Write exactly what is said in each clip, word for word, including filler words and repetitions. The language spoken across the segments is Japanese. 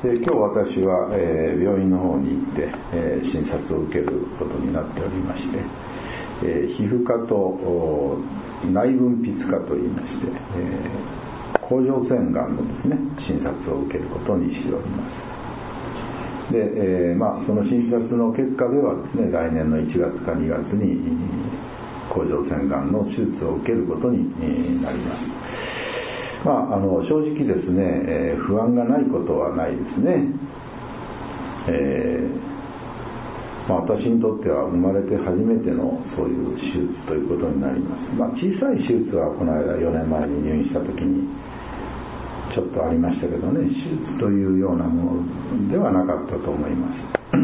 で今日私は、えー、病院の方に行って、えー、診察を受けることになっておりまして、えー、皮膚科と内分泌科といいまして、えー、甲状腺がんのですね診察を受けることにしております。で、えーまあ、その診察の結果ではですね、来年のいちがつかにがつに甲状腺がんの手術を受けることになります。まあ、あの正直ですね、えー、不安がないことはないですね。えーまあ、私にとっては生まれて初めてのそういう手術ということになります。まあ、小さい手術はこの間よねんまえに入院した時にちょっとありましたけどね、手術というようなものではなかったと思います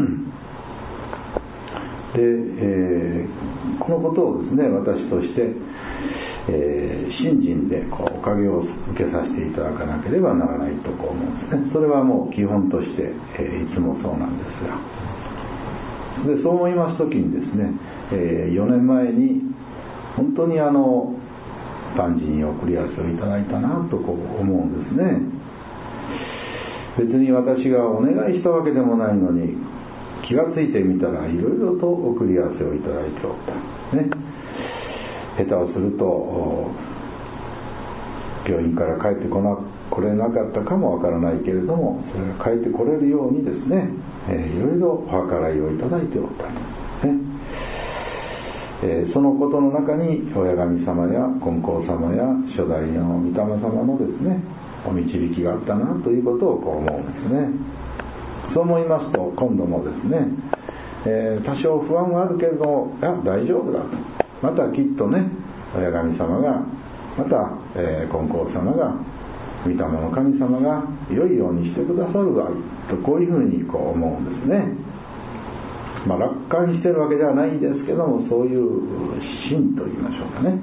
で、えー、このことをですね、私としてえー、信心でこうおかげを受けさせていただかなければならないとこう思うんですね。それはもう基本として、えー、いつもそうなんですが、でそう思いますときにですね、えー、よねんまえに本当にあの万事に送り合わせをいただいたなとこう思うんですね。別に私がお願いしたわけでもないのに、気がついてみたらいろいろと送り合わせをいただいておったね。下手をすると病院から帰ってこな来れなかったかもわからないけれども、それが帰ってこれるようにですね、えー、いろいろお計らいをいただいておったと、ねえー、そのことの中に親神様や金光様や初代の御霊様のですねお導きがあったなということをこう思うんですね。そう思いますと、今度もですね、えー、多少不安はあるけれども、いや大丈夫だと、またきっとね、親神様が、また、えー、金光様が、御霊の神様が良いようにしてくださるわと、こういうふうにこう思うんですね。まあ、楽観してるわけではないんですけども、そういう信と言いましょうかね、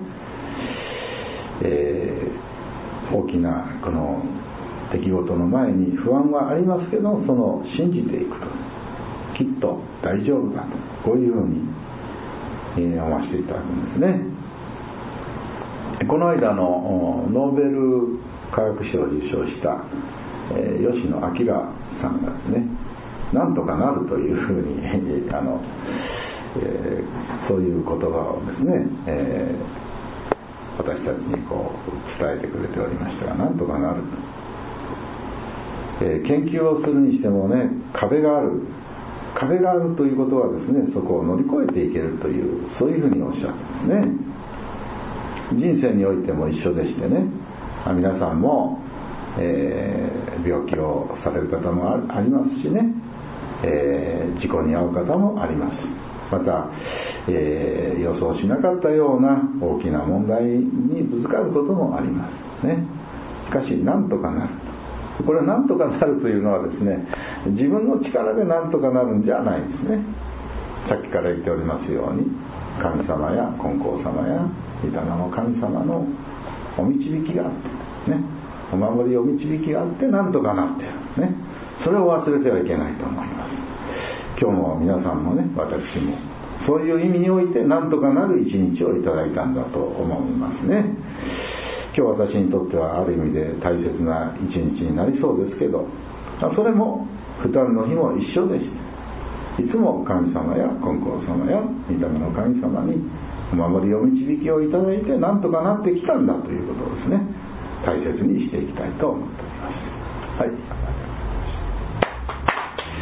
えー、大きなこの出来事の前に不安はありますけど、その信じていくと、きっと大丈夫だと、こういうふうに思わせていただくんですね。この間のノーベル化学賞を受賞した、えー、吉野彰さんがですね、なんとかなるというふうにあの、えー、そういう言葉をですね、えー、私たちにこう伝えてくれておりましたが、なんとかなると、えー、研究をするにしてもね、壁がある壁があるということはですね、そこを乗り越えていけるという、そういうふうにおっしゃってますね。人生においても一緒でしてね、皆さんも、えー、病気をされる方も あ, ありますしね、えー、事故に遭う方もあります。また、えー、予想しなかったような大きな問題にぶつかることもありますね。しかしなんとかなると、これはなんとかなるというのはですね、自分の力でなんとかなるんじゃないんですね。さっきから言っておりますように、神様や金光様や御霊の神様のお導きがあってね、お守りお導きがあってなんとかなってるね。それを忘れてはいけないと思います。今日も皆さんもね、私もそういう意味においてなんとかなる一日をいただいたんだと思いますね。今日私にとってはある意味で大切な一日になりそうですけど、それも二人の日も一緒でした。いつも神様や金光様や御霊の神様にお守りお導きをいただいてなんとかなってきたんだということをですね、大切にしていきたいと思っております。はい。